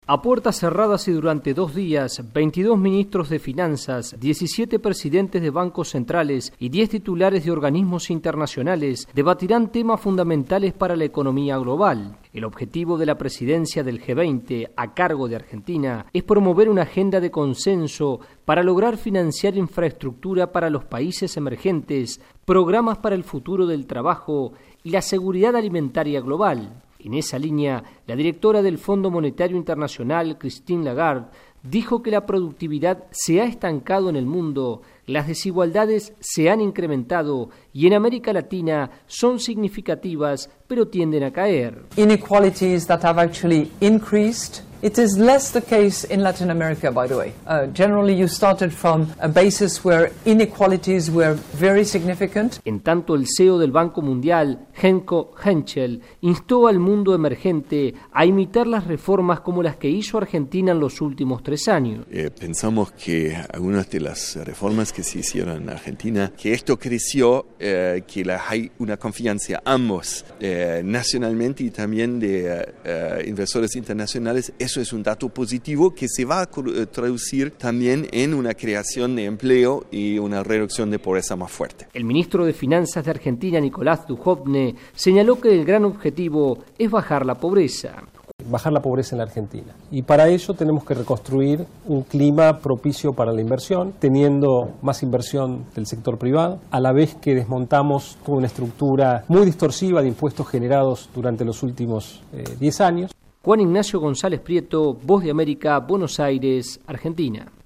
A puertas cerradas y durante 2 días, 22 ministros de finanzas, 17 presidentes de bancos centrales y 10 titulares de organismos internacionales debatirán temas fundamentales para la economía global. El objetivo de la presidencia del G20 a cargo de Argentina es promover una agenda de consenso para lograr financiar infraestructura para los países emergentes, programas para el futuro del trabajo y la seguridad alimentaria global. En esa línea, la directora del Fondo Monetario Internacional, Christine Lagarde, dijo que la productividad se ha estancado en el mundo, las desigualdades se han incrementado y en América Latina son significativas, pero tienden a caer. Inequalities that have actually increased. It is less the case in Latin America, by the way. Generally, you started from a basis where inequalities were very significant. En tanto, el CEO del Banco Mundial, Henko Henschel, instó al mundo emergente a imitar las reformas como las que hizo Argentina en los últimos 3 años. Pensamos que algunas de las reformas que se hicieron en Argentina, que esto creció, que hay una confianza ambos, nacionalmente y también de inversores internacionales. Eso es un dato positivo que se va a traducir también en una creación de empleo y una reducción de pobreza más fuerte. El ministro de Finanzas de Argentina, Nicolás Dujovne, señaló que el gran objetivo es bajar la pobreza. Bajar la pobreza en la Argentina. Y para ello tenemos que reconstruir un clima propicio para la inversión, teniendo más inversión del sector privado, a la vez que desmontamos toda una estructura muy distorsiva de impuestos generados durante los últimos 10 años. Juan Ignacio González Prieto, Voz de América, Buenos Aires, Argentina.